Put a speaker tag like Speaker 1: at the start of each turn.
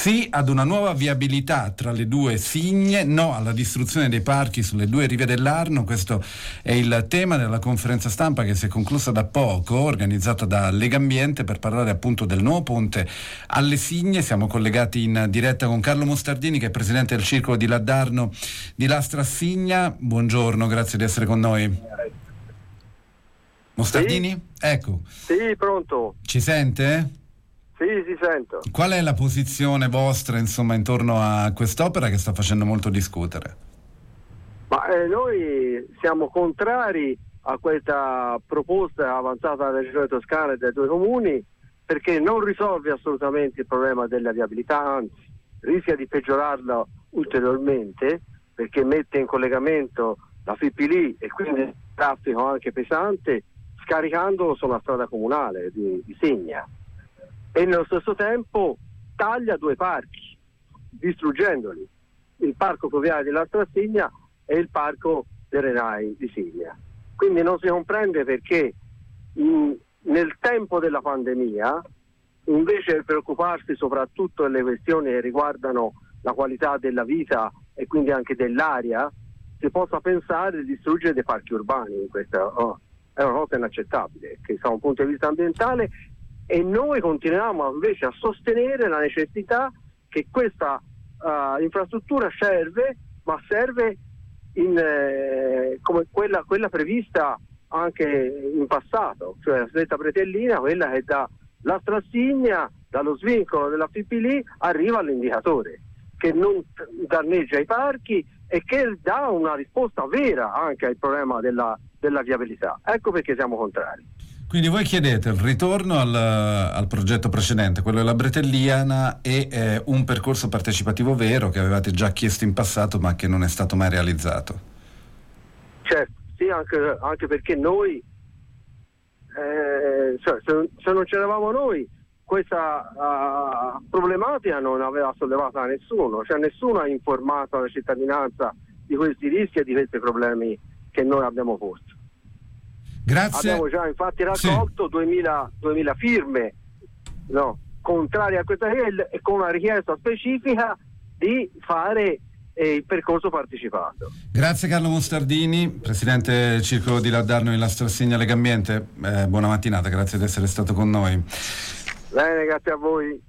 Speaker 1: Sì ad una nuova viabilità tra le due Signe, no alla distruzione dei parchi sulle due rive dell'Arno. Questo è il tema della conferenza stampa che si è conclusa da poco, organizzata da Legambiente, per parlare appunto del nuovo ponte alle Signe. Siamo collegati in diretta con Carlo Mostardini, che è presidente del Circolo di Laddarno di Lastra Signa. Buongiorno, grazie di essere con noi. Mostardini?
Speaker 2: Sì?
Speaker 1: Ecco.
Speaker 2: Sì, pronto.
Speaker 1: Ci sente?
Speaker 2: Sì, si sento.
Speaker 1: Qual è la posizione vostra, insomma, intorno a quest'opera che sta facendo molto discutere?
Speaker 2: Ma noi siamo contrari a questa proposta avanzata dalla Regione Toscana e dai due comuni, perché non risolve assolutamente il problema della viabilità, anzi rischia di peggiorarlo ulteriormente, perché mette in collegamento la FIPL e quindi il traffico anche pesante, scaricandolo sulla strada comunale di Signa. E nello stesso tempo taglia due parchi, distruggendoli, il parco fluviale di Lastra Signa e il parco dei Renai di Signa. Quindi non si comprende perché nel tempo della pandemia, invece di preoccuparsi soprattutto delle questioni che riguardano la qualità della vita e quindi anche dell'aria, si possa pensare di distruggere dei parchi urbani. Questa è una cosa inaccettabile, che da un punto di vista ambientale. E noi continuiamo invece a sostenere la necessità che questa infrastruttura serve, ma serve come quella prevista anche in passato, cioè la stretta Pretellina, quella che da Lastra Signa, dallo svincolo della FIPL arriva all'indicatore, che non danneggia i parchi e che dà una risposta vera anche al problema della viabilità. Ecco perché siamo contrari.
Speaker 1: Quindi voi chiedete il ritorno al progetto precedente, quello della Bretelliana, e un percorso partecipativo vero che avevate già chiesto in passato ma che non è stato mai realizzato.
Speaker 2: Certo, sì, anche perché noi, se non c'eravamo noi, questa problematica non aveva sollevata nessuno, cioè nessuno ha informato la cittadinanza di questi rischi e di questi problemi che noi abbiamo posto.
Speaker 1: Grazie.
Speaker 2: Abbiamo già infatti raccolto 2000 firme contrarie a questa legge e con una richiesta specifica di fare il percorso partecipato.
Speaker 1: Grazie Carlo Mostardini, presidente del Circolo di Laddarno di Lastra Signa Legambiente. Buona mattinata, grazie di essere stato con noi.
Speaker 2: Bene, grazie a voi.